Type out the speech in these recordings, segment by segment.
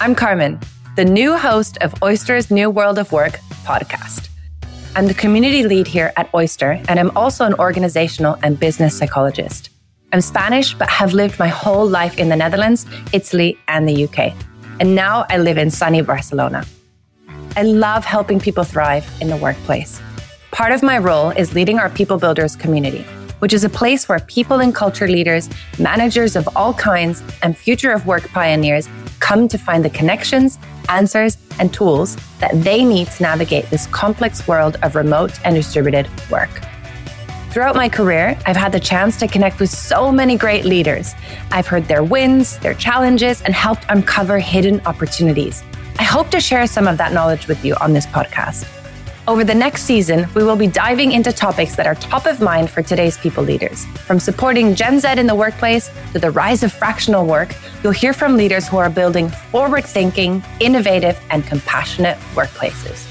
I'm Carmen, the new host of Oyster's New World of Work podcast. I'm the community lead here at Oyster, and I'm also an organizational and business psychologist. I'm Spanish, but have lived my whole life in the Netherlands, Italy, and the UK. And now I live in sunny Barcelona. I love helping people thrive in the workplace. Part of my role is leading our People Builders community, which is a place where people and culture leaders, managers of all kinds, and future of work pioneers come to find the connections, answers, and tools that they need to navigate this complex world of remote and distributed work. Throughout my career, I've had the chance to connect with so many great leaders. I've heard their wins, their challenges, and helped uncover hidden opportunities. I hope to share some of that knowledge with you on this podcast. Over the next season, we will be diving into topics that are top of mind for today's people leaders. From supporting Gen Z in the workplace to the rise of fractional work, you'll hear from leaders who are building forward-thinking, innovative, and compassionate workplaces.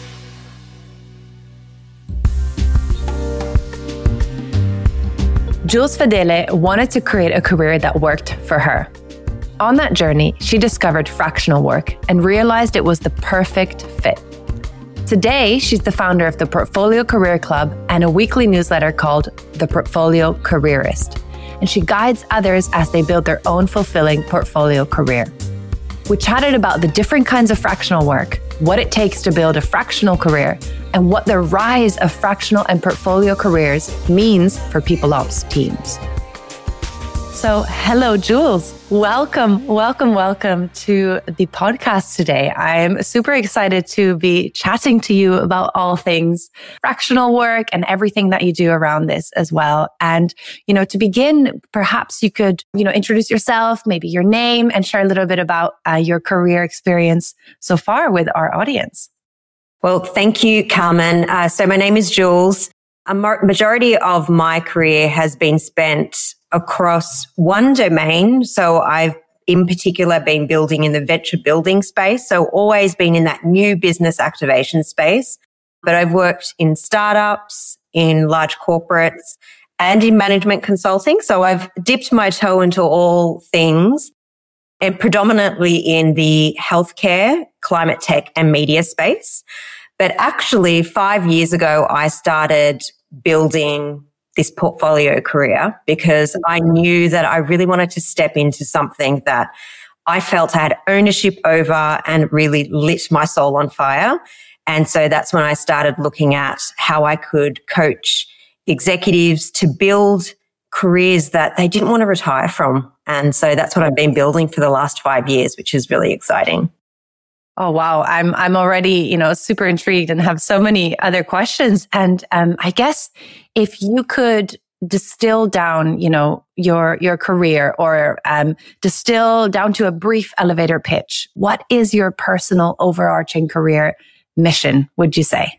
Jules Fedele wanted to create a career that worked for her. On that journey, she discovered fractional work and realized it was the perfect fit. Today, she's the founder of the Portfolio Career Club and a weekly newsletter called The Portfolio Careerist. And she guides others as they build their own fulfilling portfolio career. We chatted about the different kinds of fractional work, what it takes to build a fractional career, and what the rise of fractional and portfolio careers means for people ops teams. So, hello, Jules. Welcome to the podcast today. I'm super excited to be chatting to you about all things fractional work and everything that you do around this as well. And, to begin, perhaps you could, introduce yourself, maybe your name, and share a little bit about your career experience so far with our audience. Well, thank you, Carmen. So my name is Jules. A majority of my career has been spent across one domain. So I've in particular been building in the venture building space. So always been in that new business activation space. But I've worked in startups, in large corporates, and in management consulting. So I've dipped my toe into all things, and predominantly in the healthcare, climate tech, and media space. But actually, 5 years ago, I started building this portfolio career because I knew that I really wanted to step into something that I felt I had ownership over and really lit my soul on fire. And so that's when I started looking at how I could coach executives to build careers that they didn't want to retire from. And so that's what I've been building for the last 5 years, which is really exciting. Oh, wow. I'm already, super intrigued and have so many other questions. And I guess if you could distill down, your career or distill down to a brief elevator pitch, what is your personal overarching career mission, would you say?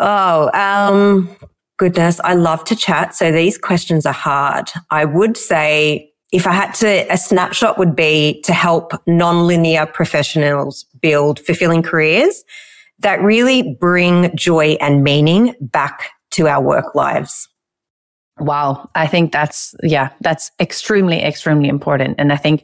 Oh, goodness. I love to chat. So these questions are hard. I would say if I had to, a snapshot would be to help nonlinear professionals build fulfilling careers that really bring joy and meaning back to our work lives. Wow. I think that's extremely, extremely important. And I think,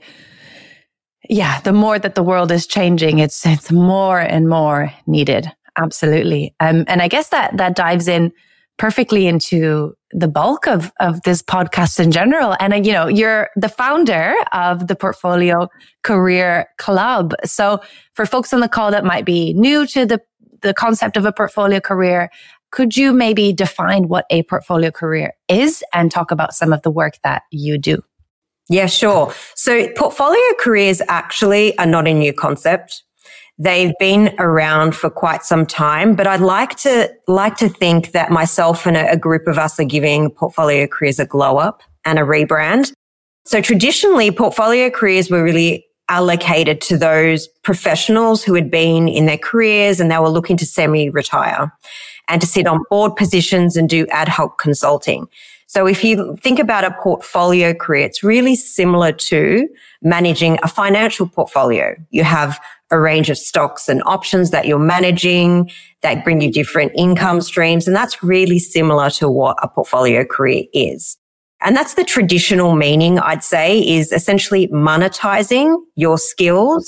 the more that the world is changing, it's more and more needed. Absolutely. And I guess that dives in perfectly into the bulk of this podcast in general. And, you're the founder of the Portfolio Career Club. So for folks on the call that might be new to the concept of a portfolio career, could you maybe define what a portfolio career is and talk about some of the work that you do? Yeah, sure. So portfolio careers actually are not a new concept. They've been around for quite some time, but I'd like to think that myself and a group of us are giving portfolio careers a glow up and a rebrand. So traditionally, portfolio careers were really allocated to those professionals who had been in their careers and they were looking to semi-retire and to sit on board positions and do ad hoc consulting. So if you think about a portfolio career, it's really similar to managing a financial portfolio. You have a range of stocks and options that you're managing that bring you different income streams. And that's really similar to what a portfolio career is. And that's the traditional meaning, I'd say, is essentially monetizing your skills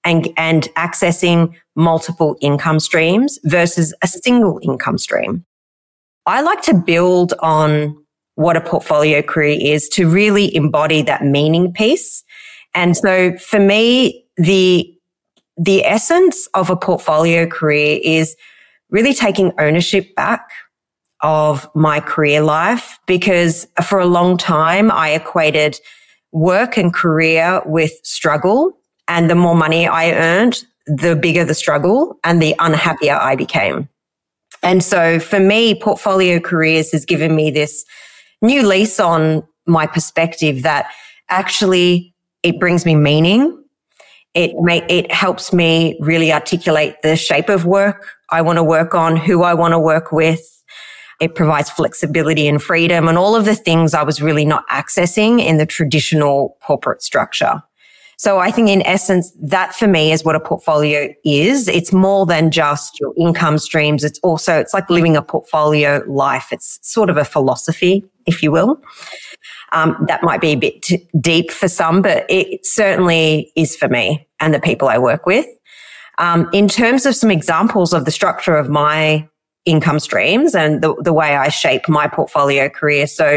and accessing multiple income streams versus a single income stream. I like to build on what a portfolio career is to really embody that meaning piece. And so for me, the essence of a portfolio career is really taking ownership back of my career life, because for a long time I equated work and career with struggle, and the more money I earned, the bigger the struggle and the unhappier I became. And so for me, portfolio careers has given me this new lease on my perspective that actually it brings me meaning. It helps me really articulate the shape of work I want to work on, who I want to work with. It provides flexibility and freedom and all of the things I was really not accessing in the traditional corporate structure. So I think in essence, that for me is what a portfolio is. It's more than just your income streams. It's like living a portfolio life. It's sort of a philosophy, if you will. That might be a bit deep for some, but it certainly is for me and the people I work with. In terms of some examples of the structure of my income streams and the way I shape my portfolio career. So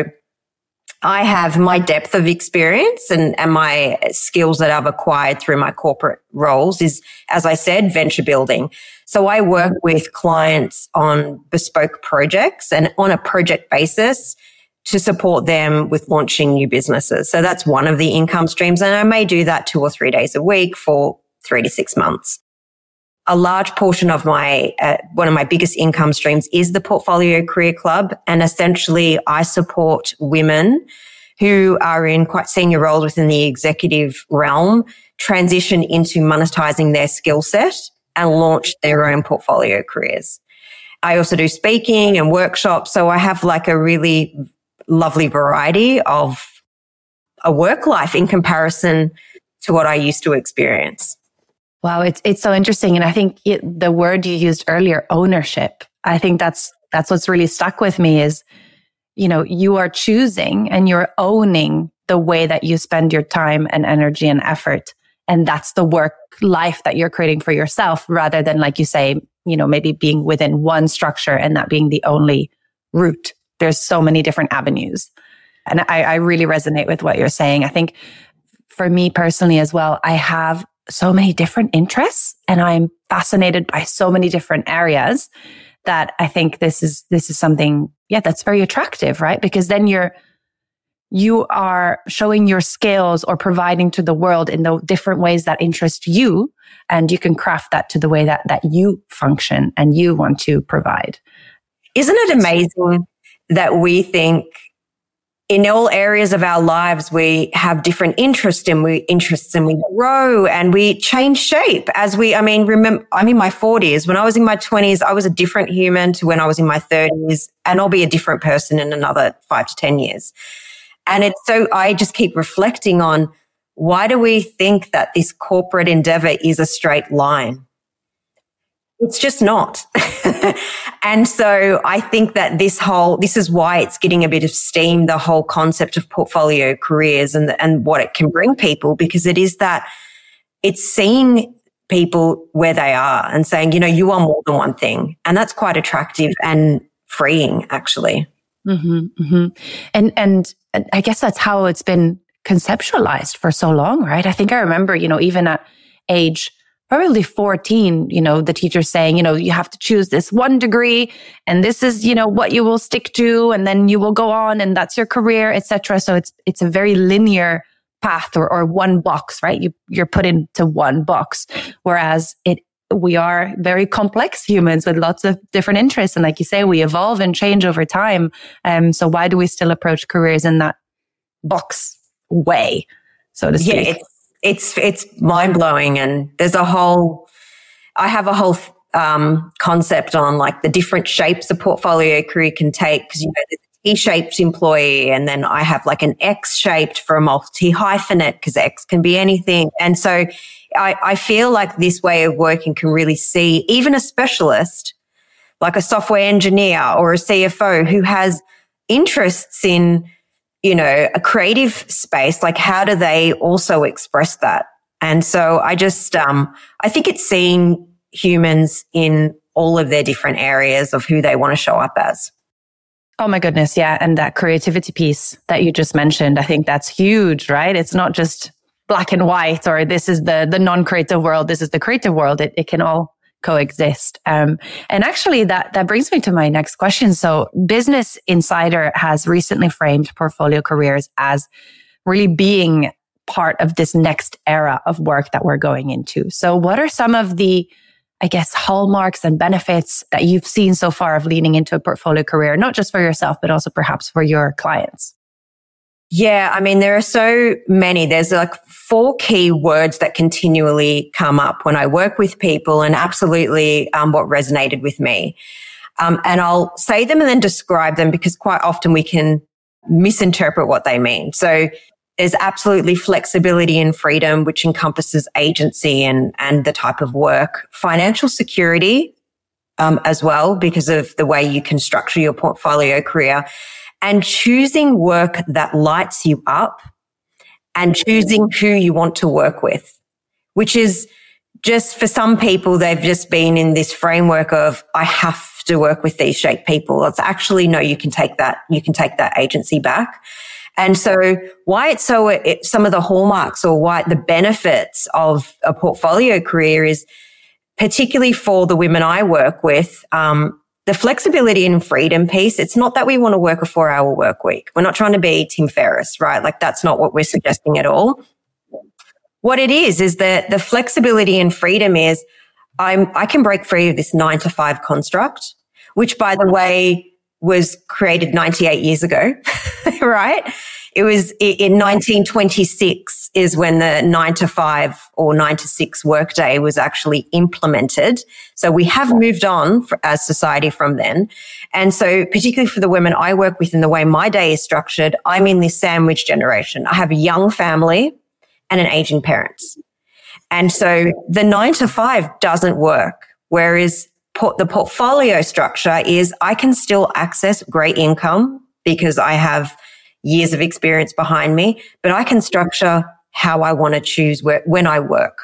I have my depth of experience and my skills that I've acquired through my corporate roles is, as I said, venture building. So I work with clients on bespoke projects and on a project basis to support them with launching new businesses. So that's one of the income streams. And I may do that 2 or 3 days a week for 3 to 6 months. A large portion of one of my biggest income streams is the Portfolio Career Club. And essentially I support women who are in quite senior roles within the executive realm transition into monetizing their skill set and launch their own portfolio careers. I also do speaking and workshops. So I have like a really lovely variety of a work life in comparison to what I used to experience. Wow, it's so interesting. And I think the word you used earlier, ownership, I think that's what's really stuck with me is, you are choosing and you're owning the way that you spend your time and energy and effort. And that's the work life that you're creating for yourself rather than, like you say, maybe being within one structure and that being the only route. There's so many different avenues. And I really resonate with what you're saying. I think for me personally as well, I have so many different interests and I'm fascinated by so many different areas that I think this is something, that's very attractive, right? Because then you are showing your skills or providing to the world in the different ways that interest you, and you can craft that to the way that you function and you want to provide. Isn't it amazing that we think in all areas of our lives, we have different interests and we grow and we change shape remember, I'm in my 40s. When I was in my 20s, I was a different human to when I was in my 30s, and I'll be a different person in another 5 to 10 years. And I just keep reflecting on, why do we think that this corporate endeavor is a straight line? It's just not. And so I think that this is why it's getting a bit of steam, the whole concept of portfolio careers and what it can bring people, because it's seeing people where they are and saying, you are more than one thing. And that's quite attractive and freeing, actually. Mm-hmm, mm-hmm. And I guess that's how it's been conceptualized for so long, right? I think I remember, even at age probably 14, the teacher saying, you have to choose this one degree and this is, what you will stick to, and then you will go on and that's your career, etc. So it's a very linear path or one box, right? You're put into one box, whereas we are very complex humans with lots of different interests. And like you say, we evolve and change over time. So why do we still approach careers in that box way, so to speak? Yeah, it's mind blowing. And I have a whole concept on like the different shapes a portfolio career can take, because there's a T-shaped employee, and then I have like an X-shaped for a multi-hyphenate, because X can be anything. And so I feel like this way of working can really see even a specialist, like a software engineer or a CFO who has interests in, a creative space, like how do they also express that And so I think it's seeing humans in all of their different areas of who they want to show up as. Oh my goodness. Yeah. And that creativity piece that you just mentioned, I think that's huge, right? It's not just black and white, or this is the non-creative world, this is the creative world. It can all coexist. And actually that brings me to my next question. So Business Insider has recently framed portfolio careers as really being part of this next era of work that we're going into. So what are some of the, I guess, hallmarks and benefits that you've seen so far of leaning into a portfolio career, not just for yourself, but also perhaps for your clients? Yeah, I mean, there are so many. There's like 4 key words that continually come up when I work with people, and absolutely what resonated with me. And I'll say them and then describe them, because quite often we can misinterpret what they mean. So there's absolutely flexibility and freedom, which encompasses agency and the type of work. Financial security as well, because of the way you can structure your portfolio career. And choosing work that lights you up, and choosing who you want to work with, which is just, for some people, they've just been in this framework of, I have to work with these shape people. It's actually, no, you can take that agency back. And so why some of the hallmarks, or why the benefits of a portfolio career is, particularly for the women I work with, the flexibility and freedom piece. It's not that we want to work a 4-hour work week. We're not trying to be Tim Ferriss, right? Like, that's not what we're suggesting at all. What it is that the flexibility and freedom is, I can break free of this 9-to-5 construct, which, by the way, was created 98 years ago, right? It was in 1926 is when the 9-to-5 or 9-to-6 workday was actually implemented. So we have moved on as society from then. And so particularly for the women I work with, in the way my day is structured, I'm in this sandwich generation. I have a young family and an aging parents. And so the 9-to-5 doesn't work. Whereas the portfolio structure is, I can still access great income because I have years of experience behind me, but I can structure how I want to choose when I work.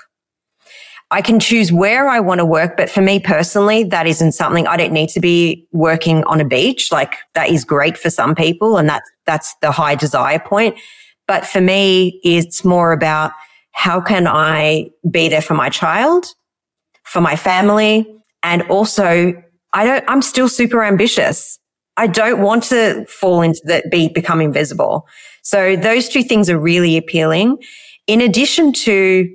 I can choose where I want to work, but for me personally, that isn't something. I don't need to be working on a beach. Like, that is great for some people, and that's the high desire point. But for me, it's more about, how can I be there for my child, for my family, and also I'm still super ambitious. I don't want to fall into become invisible. So those 2 things are really appealing, in addition to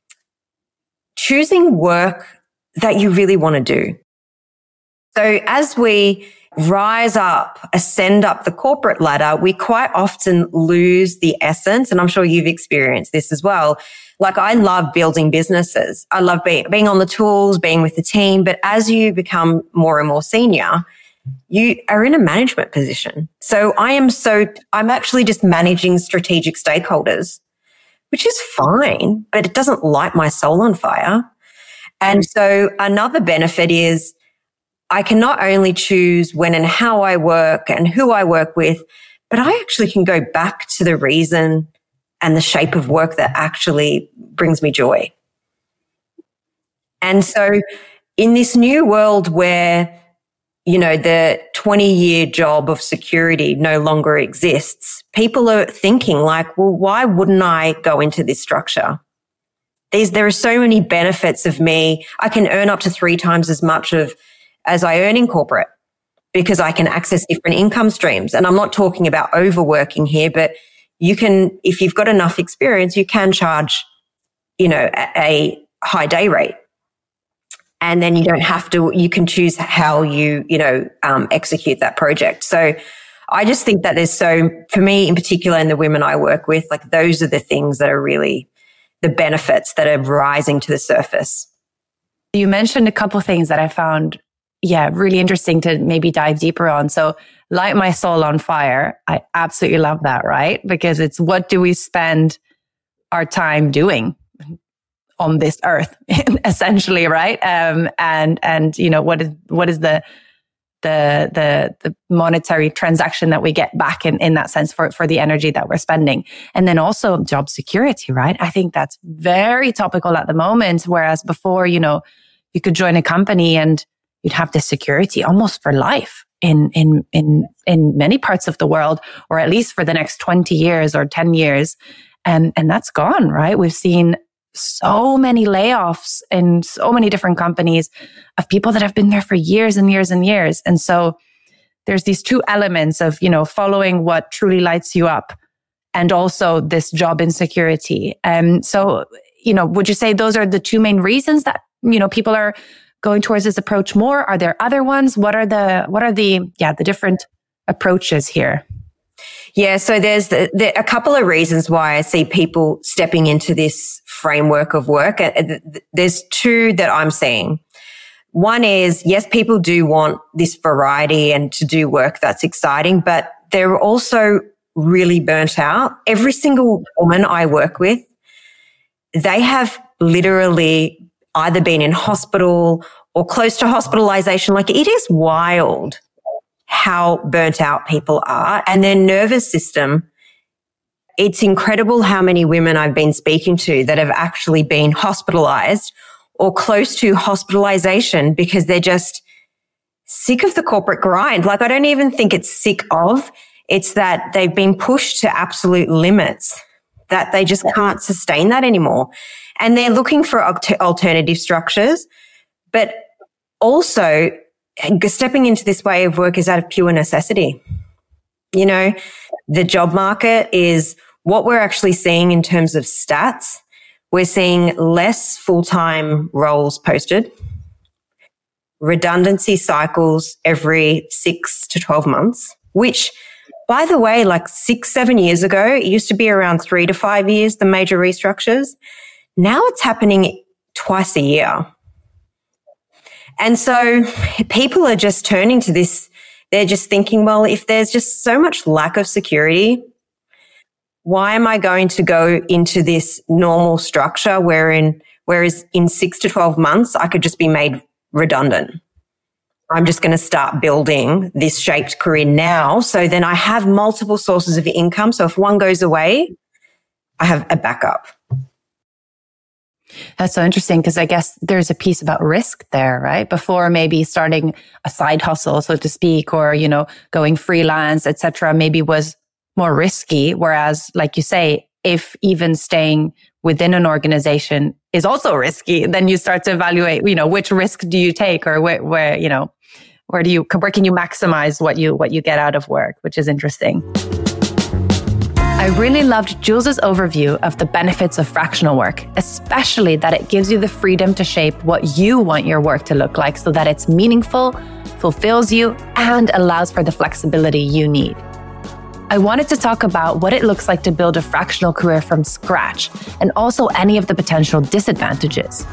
choosing work that you really want to do. So as we rise up, ascend up the corporate ladder, we quite often lose the essence. And I'm sure you've experienced this as well. Like, I love building businesses. I love being on the tools, being with the team. But as you become more and more senior, you are in a management position. So I'm actually just managing strategic stakeholders, which is fine, but it doesn't light my soul on fire. And so another benefit is, I can not only choose when and how I work and who I work with, but I actually can go back to the reason and the shape of work that actually brings me joy. And so in this new world where, the 20-year job of security no longer exists, people are thinking like, well, why wouldn't I go into this structure? There are so many benefits of me. I can earn up to 3 times as much as I earn in corporate, because I can access different income streams. And I'm not talking about overworking here, but you can, if you've got enough experience, you can charge, a high day rate. And then you can choose how you execute that project. So I just think that for me in particular, and the women I work with, like, those are the things that are really the benefits that are rising to the surface. You mentioned a couple of things that I found, really interesting to maybe dive deeper on. So, light my soul on fire. I absolutely love that, right? Because it's, what do we spend our time doing on this earth, essentially, right? And what is the the monetary transaction that we get back in that sense for the energy that we're spending. And then also job security, right? I think that's very topical at the moment. Whereas before, you know, you could join a company and you'd have this security almost for life in many parts of the world, or at least for the next 20 years or 10 years. And that's gone, right? We've seen so many layoffs in so many different companies of people that have been there for years and years and years. And so there's these two elements of, you know, following what truly lights you up and also this job insecurity. So, you know, would you say those are the two main reasons that, you know, people are going towards this approach more? Are there other ones? What are the different approaches here? Yeah, so there's a couple of reasons why I see people stepping into this framework of work. There's two that I'm seeing. One is, yes, people do want this variety and to do work that's exciting, but they're also really burnt out. Every single woman I work with, they have literally either been in hospital or close to hospitalization. Like, it is wild how burnt out people are, and their nervous system. It's incredible how many women I've been speaking to that have actually been hospitalized or close to hospitalization because they're just sick of the corporate grind. Like, I don't even think it's sick of, it's that they've been pushed to absolute limits, that they just can't sustain that anymore. And they're looking for alternative structures, but also stepping into this way of work is out of pure necessity. You know, the job market is what we're actually seeing in terms of stats. We're seeing less full-time roles posted, redundancy cycles every 6 to 12 months, which, by the way, like 6-7 years ago, it used to be around 3 to 5 years, the major restructures. Now it's happening twice a year. And so people are just turning to this. They're just thinking, well, if there's just so much lack of security, why am I going to go into this normal structure whereas in 6 to 12 months, I could just be made redundant? I'm just going to start building this shaped career now. So then I have multiple sources of income. So if one goes away, I have a backup. That's so interesting, because I guess there's a piece about risk there, right? Before maybe starting a side hustle, so to speak, or, you know, going freelance, etc., maybe was more risky. Whereas, like you say, if even staying within an organization is also risky, then you start to evaluate, you know, which risk do you take, or where can you maximize what you get out of work, which is interesting. I really loved Jules's overview of the benefits of fractional work, especially that it gives you the freedom to shape what you want your work to look like so that it's meaningful, fulfills you, and allows for the flexibility you need. I wanted to talk about what it looks like to build a fractional career from scratch, and also any of the potential disadvantages.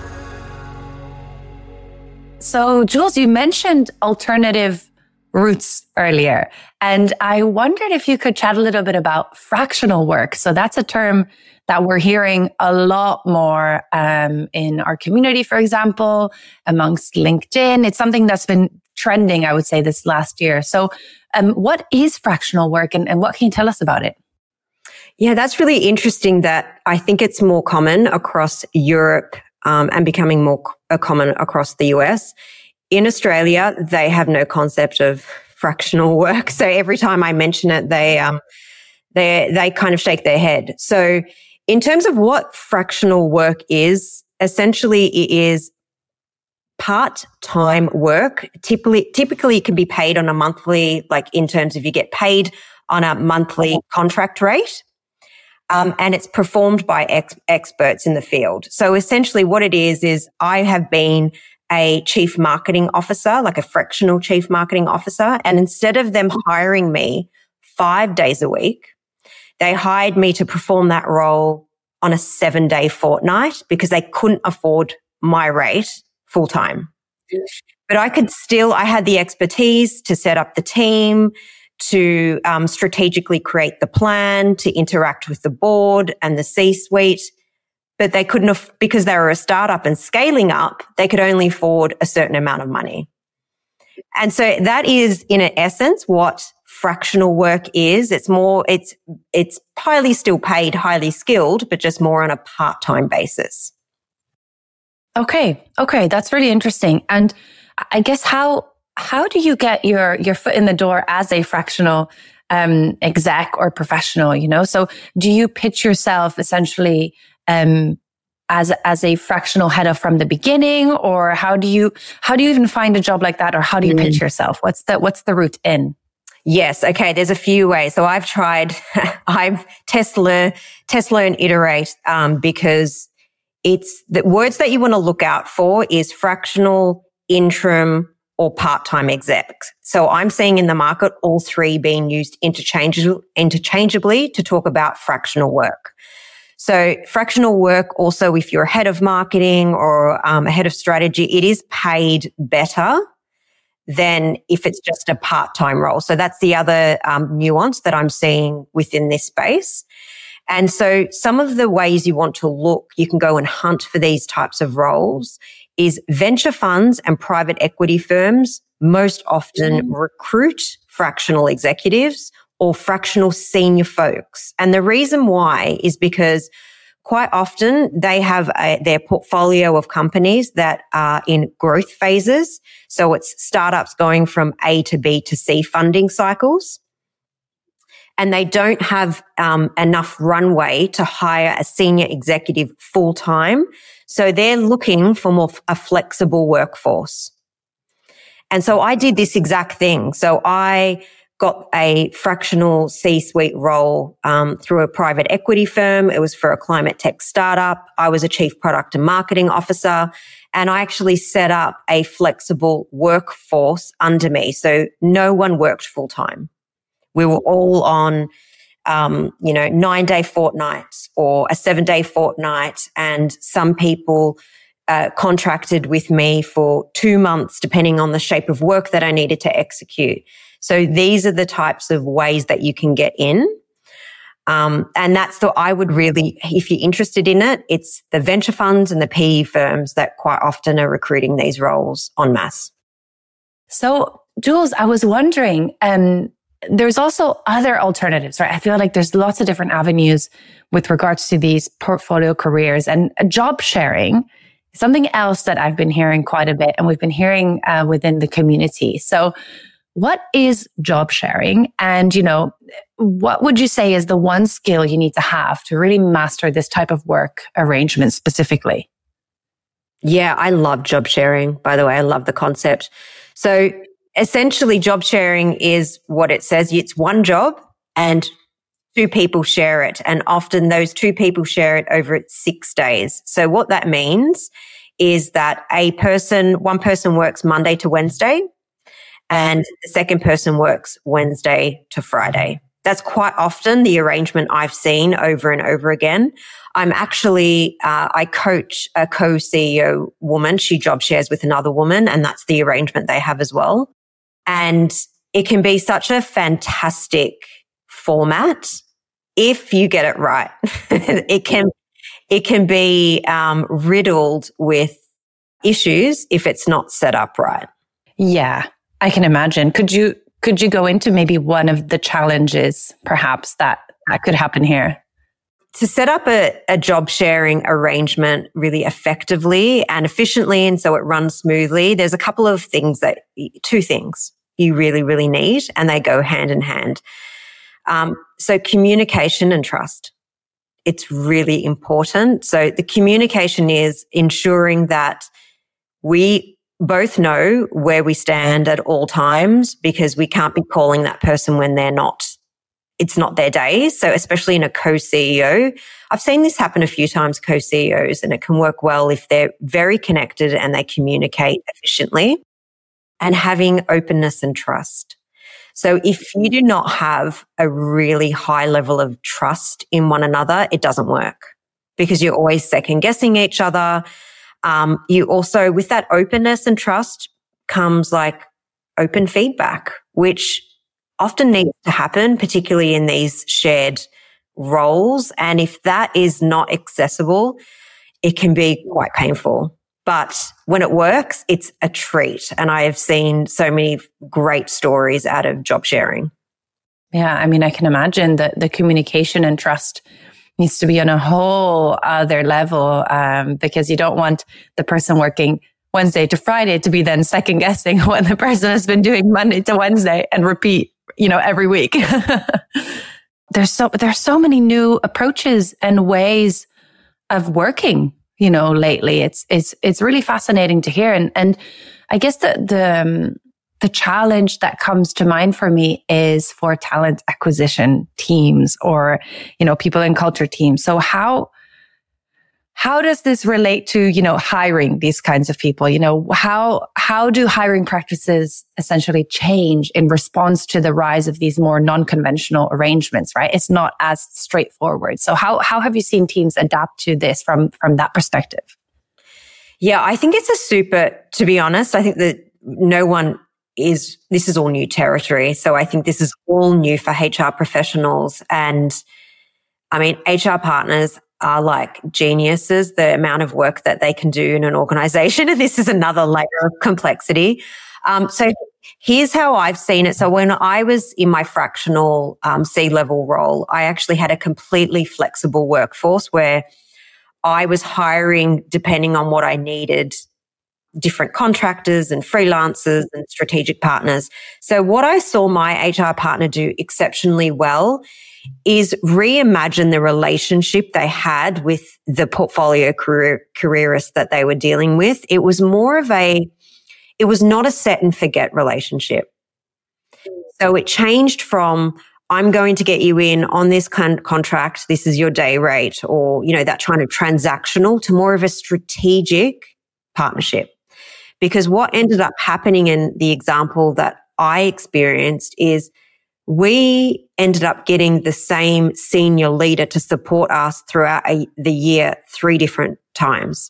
So, Jules, you mentioned alternative routes earlier, and I wondered if you could chat a little bit about fractional work. So that's a term that we're hearing a lot more in our community, for example, amongst LinkedIn. It's something that's been trending, I would say, this last year. So what is fractional work, and what can you tell us about it? Yeah, that's really interesting that I think it's more common across Europe and becoming more common across the US. In Australia, they have no concept of fractional work. So every time I mention it, they kind of shake their head. So in terms of what fractional work is, essentially it is part-time work. Typically it can be paid on a monthly, like in terms of you get paid on a monthly contract rate. And it's performed by experts in the field. So essentially what it is I have been a chief marketing officer, like a fractional chief marketing officer. And instead of them hiring me 5 days a week, they hired me to perform that role on a 7-day fortnight because they couldn't afford my rate full time. But I had the expertise to set up the team, to strategically create the plan, to interact with the board and the C-suite. But they because they were a startup and scaling up, they could only afford a certain amount of money. And so that is in essence what fractional work is. It's highly still paid, highly skilled, but just more on a part-time basis. Okay. That's really interesting. And I guess how do you get your foot in the door as a fractional exec or professional, So do you pitch yourself essentially as a fractional header from the beginning, or how do you even find a job like that, or how do you pitch yourself? What's the route in? Yes. Okay. There's a few ways. So I've test, learn, iterate, because it's the words that you want to look out for is fractional, interim, or part-time exec. So I'm seeing in the market all three being used interchangeably to talk about fractional work. So fractional work also, if you're a head of marketing or a head of strategy, it is paid better than if it's just a part-time role. So that's the other nuance that I'm seeing within this space. And so some of the ways you want to look, you can go and hunt for these types of roles, is venture funds and private equity firms most often recruit fractional executives or fractional senior folks. And the reason why is because quite often they have their portfolio of companies that are in growth phases. So it's startups going from A to B to C funding cycles. And they don't have enough runway to hire a senior executive full time. So they're looking for a flexible workforce. And so I did this exact thing. So I got a fractional C-suite role through a private equity firm. It was for a climate tech startup. I was a chief product and marketing officer, and I actually set up a flexible workforce under me. So no one worked full time. We were all on, 9-day fortnights or a 7-day fortnight. And some people contracted with me for 2 months, depending on the shape of work that I needed to execute. So these are the types of ways that you can get in. And I would really, if you're interested in it, it's the venture funds and the PE firms that quite often are recruiting these roles en masse. So Jules, I was wondering, there's also other alternatives, right? I feel like there's lots of different avenues with regards to these portfolio careers, and job sharing is something else that I've been hearing quite a bit, and we've been hearing within the community. So what is job sharing? And, what would you say is the one skill you need to have to really master this type of work arrangement specifically? Yeah, I love job sharing, by the way. I love the concept. So essentially, job sharing is what it says. It's one job and two people share it. And often those two people share it over 6 days. So what that means is that one person works Monday to Wednesday and the second person works Wednesday to Friday. That's quite often the arrangement I've seen over and over again. I coach a co-CEO woman. She job shares with another woman, and that's the arrangement they have as well. And it can be such a fantastic format if you get it right. It can be riddled with issues if it's not set up right. Yeah, I can imagine. Could you go into maybe one of the challenges perhaps that could happen here? To set up a job sharing arrangement really effectively and efficiently, and so it runs smoothly, there's a couple of two things you really, really need, and they go hand in hand. So communication and trust. It's really important. So the communication is ensuring that we both know where we stand at all times, because we can't be calling that person when it's not their day. So especially in a co-CEO, I've seen this happen a few times, co-CEOs, and it can work well if they're very connected and they communicate efficiently, and having openness and trust. So if you do not have a really high level of trust in one another, it doesn't work, because you're always second guessing each other. You also, with that openness and trust comes like open feedback, which often needs to happen, particularly in these shared roles. And if that is not accessible, it can be quite painful. But when it works, it's a treat. And I have seen so many great stories out of job sharing. Yeah, I mean, I can imagine that the communication and trust needs to be on a whole other level, because you don't want the person working Wednesday to Friday to be then second guessing what the person has been doing Monday to Wednesday and repeat, every week. There's so many new approaches and ways of working, lately. It's really fascinating to hear. And I guess the challenge that comes to mind for me is for talent acquisition teams or, people in culture teams. So how does this relate to, hiring these kinds of people? How do hiring practices essentially change in response to the rise of these more non-conventional arrangements, right? It's not as straightforward. So how have you seen teams adapt to this from that perspective? Yeah, I think to be honest, I think that this is all new territory. So I think this is all new for HR professionals. And I mean, HR partners are like geniuses, the amount of work that they can do in an organization. And this is another layer of complexity. So here's how I've seen it. So when I was in my fractional C-level role, I actually had a completely flexible workforce where I was hiring depending on what I needed, different contractors and freelancers and strategic partners. So what I saw my HR partner do exceptionally well is reimagine the relationship they had with the portfolio careerist that they were dealing with. It was it was not a set and forget relationship. So it changed from, I'm going to get you in on this contract, this is your day rate, or, that kind of transactional, to more of a strategic partnership. Because what ended up happening in the example that I experienced is we ended up getting the same senior leader to support us throughout the year 3 different times.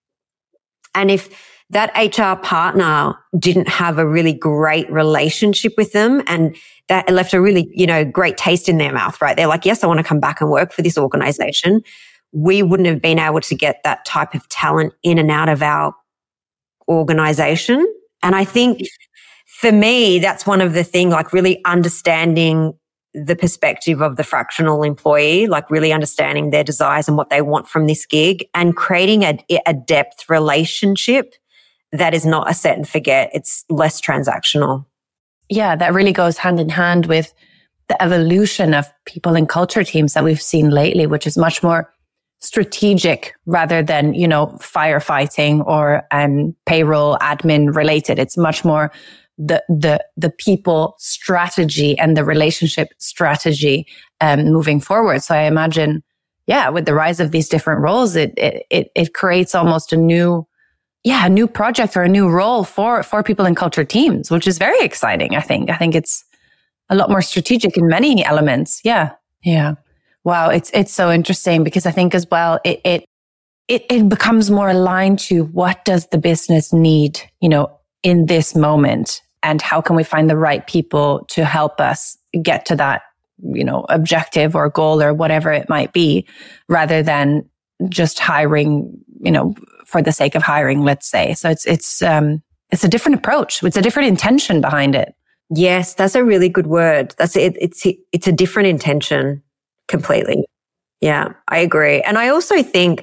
And if that HR partner didn't have a really great relationship with them, and that left a really, great taste in their mouth, right? They're like, yes, I want to come back and work for this organization. We wouldn't have been able to get that type of talent in and out of our organization. And I think for me, that's one of the things, like really understanding the perspective of the fractional employee, like really understanding their desires and what they want from this gig, and creating a depth relationship that is not a set and forget. It's less transactional. Yeah, that really goes hand in hand with the evolution of people in culture teams that we've seen lately, which is much more strategic rather than, firefighting or payroll admin related. It's much more the people strategy and the relationship strategy moving forward. So I imagine, with the rise of these different roles, it creates almost a new project or a new role for people in culture teams, which is very exciting. I think it's a lot more strategic in many elements. Yeah. Wow, it's so interesting, because I think as well it becomes more aligned to what does the business need, in this moment, and how can we find the right people to help us get to that, objective or goal or whatever it might be, rather than just hiring, for the sake of hiring, let's say. So it's a different approach. It's a different intention behind it. Yes, that's a really good word. That's it. It's a different intention. Completely. Yeah, I agree. And I also think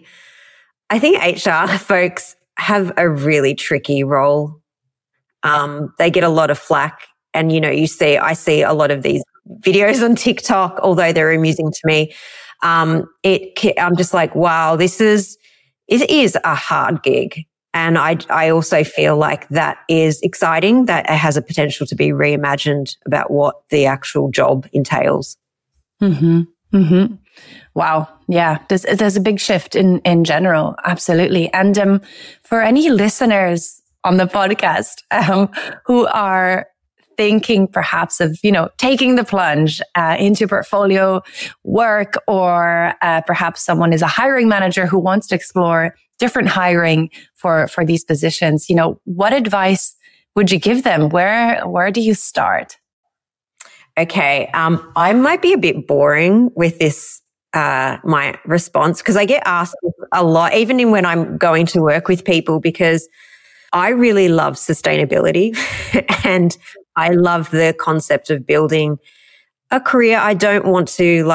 HR folks have a really tricky role. They get a lot of flack, and, I see a lot of these videos on TikTok, although they're amusing to me. I'm just like, wow, it is a hard gig. And I also feel like that is exciting, that it has a potential to be reimagined about what the actual job entails. Mm-hmm. Mm-hmm. Wow. Yeah. There's a big shift in general. Absolutely. And, for any listeners on the podcast, who are thinking perhaps of, taking the plunge, into portfolio work, or, perhaps someone is a hiring manager who wants to explore different hiring for these positions, what advice would you give them? Where do you start? Okay. I might be a bit boring with this my response, because I get asked a lot, even when I'm going to work with people, because I really love sustainability and I love the concept of building a career. I don't want to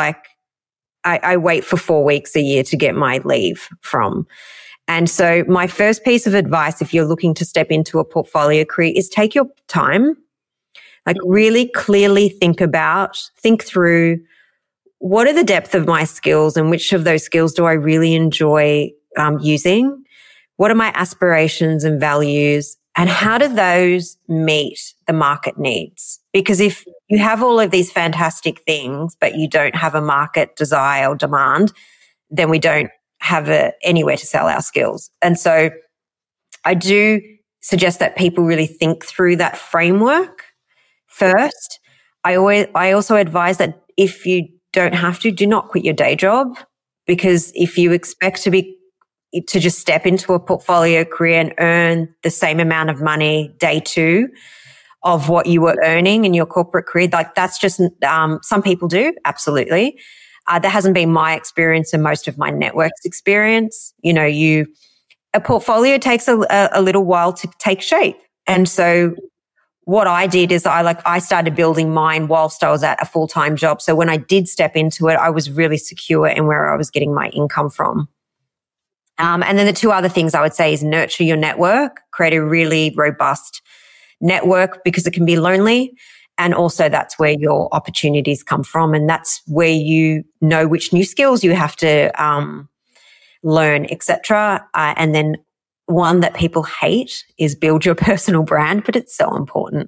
I wait for 4 weeks a year to get my leave from. And so my first piece of advice, if you're looking to step into a portfolio career, is take your time, really clearly think through what are the depth of my skills and which of those skills do I really enjoy using? What are my aspirations and values? And how do those meet the market needs? Because if you have all of these fantastic things, but you don't have a market desire or demand, then we don't have anywhere to sell our skills. And so I do suggest that people really think through that framework first. I also advise that if you don't have to, do not quit your day job, because if you expect to just step into a portfolio career and earn the same amount of money day 2 of what you were earning in your corporate career, that's just, some people do, absolutely. That hasn't been my experience and most of my network's experience. A portfolio takes a little while to take shape. And so what I did is I started building mine whilst I was at a full-time job. So when I did step into it, I was really secure in where I was getting my income from. And then the 2 other things I would say is nurture your network, create a really robust network, because it can be lonely. And also that's where your opportunities come from. And that's where you know which new skills you have to learn, etc. And then one that people hate is build your personal brand, but it's so important.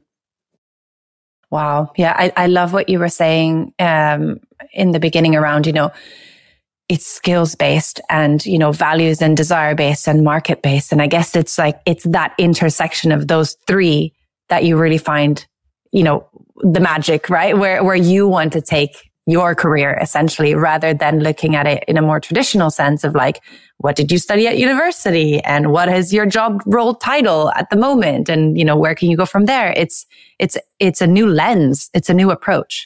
Wow. Yeah, I love what you were saying in the beginning around, it's skills-based and, values and desire-based and market-based. And I guess it's that intersection of those 3 that you really find, the magic, right? Where you want to take your career essentially, rather than looking at it in a more traditional sense of what did you study at university and what is your job role title at the moment? And, where can you go from there? It's a new lens. It's a new approach.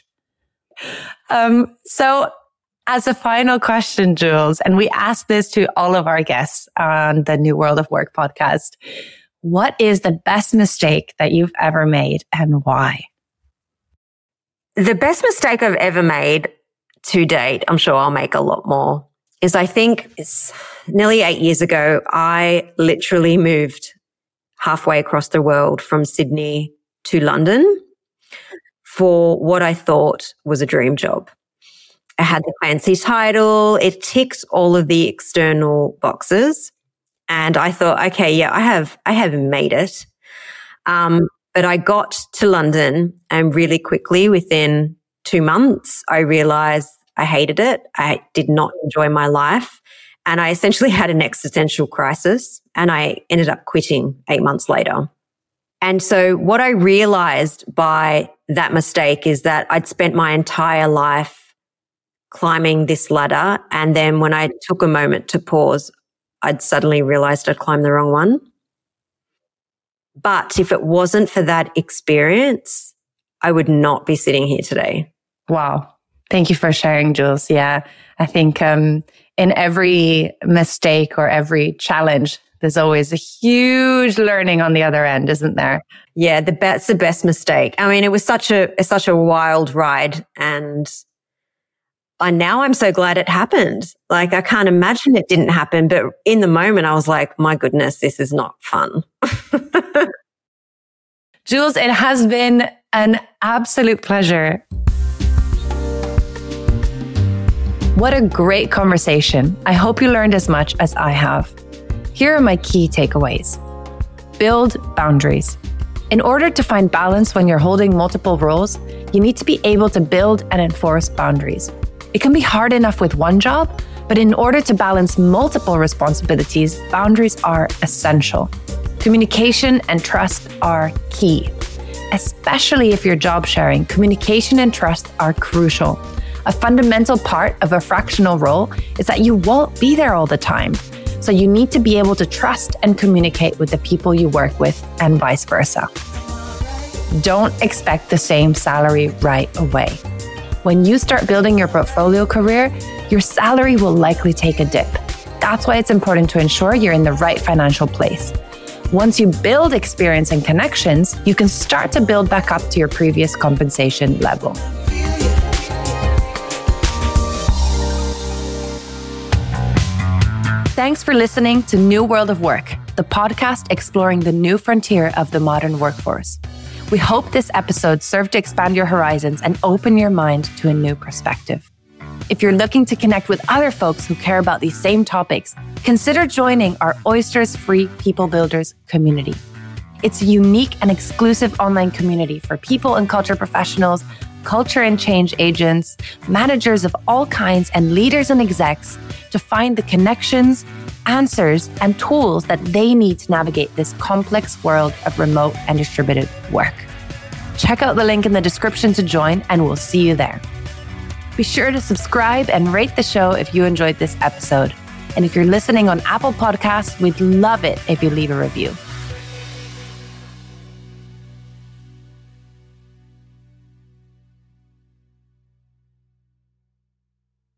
So as a final question, Jules, and we ask this to all of our guests on the New World of Work podcast, what is the best mistake that you've ever made and why? The best mistake I've ever made to date, I'm sure I'll make a lot more, is I think it's nearly 8 years ago, I literally moved halfway across the world from Sydney to London for what I thought was a dream job. I had the fancy title. It ticked all of the external boxes. And I thought, okay, yeah, I have made it. But I got to London and really quickly within 2 months, I realized I hated it. I did not enjoy my life. And I essentially had an existential crisis and I ended up quitting 8 months later. And so what I realized by that mistake is that I'd spent my entire life climbing this ladder. And then when I took a moment to pause, I'd suddenly realized I'd climbed the wrong one. But if it wasn't for that experience, I would not be sitting here today. Wow. Thank you for sharing, Jules. Yeah, I think in every mistake or every challenge, there's always a huge learning on the other end, isn't there? Yeah, that's the best mistake. I mean, it was such a wild ride, and now I'm so glad it happened. Like, I can't imagine it didn't happen, but in the moment, I was like, my goodness, this is not fun. Jules, it has been an absolute pleasure. What a great conversation. I hope you learned as much as I have. Here are my key takeaways. Build boundaries. In order to find balance when you're holding multiple roles, you need to be able to build and enforce boundaries. It can be hard enough with one job, but in order to balance multiple responsibilities, boundaries are essential. Communication and trust are key. Especially if you're job sharing, communication and trust are crucial. A fundamental part of a fractional role is that you won't be there all the time. So you need to be able to trust and communicate with the people you work with and vice versa. Don't expect the same salary right away. When you start building your portfolio career, your salary will likely take a dip. That's why it's important to ensure you're in the right financial place. Once you build experience and connections, you can start to build back up to your previous compensation level. Thanks for listening to New World of Work, the podcast exploring the new frontier of the modern workforce. We hope this episode served to expand your horizons and open your mind to a new perspective. If you're looking to connect with other folks who care about these same topics, consider joining our Oysters Free People Builders community. It's a unique and exclusive online community for people and culture professionals, culture and change agents, managers of all kinds, and leaders and execs to find the connections, answers, and tools that they need to navigate this complex world of remote and distributed work. Check out the link in the description to join, and we'll see you there. Be sure to subscribe and rate the show if you enjoyed this episode. And if you're listening on Apple Podcasts, we'd love it if you leave a review.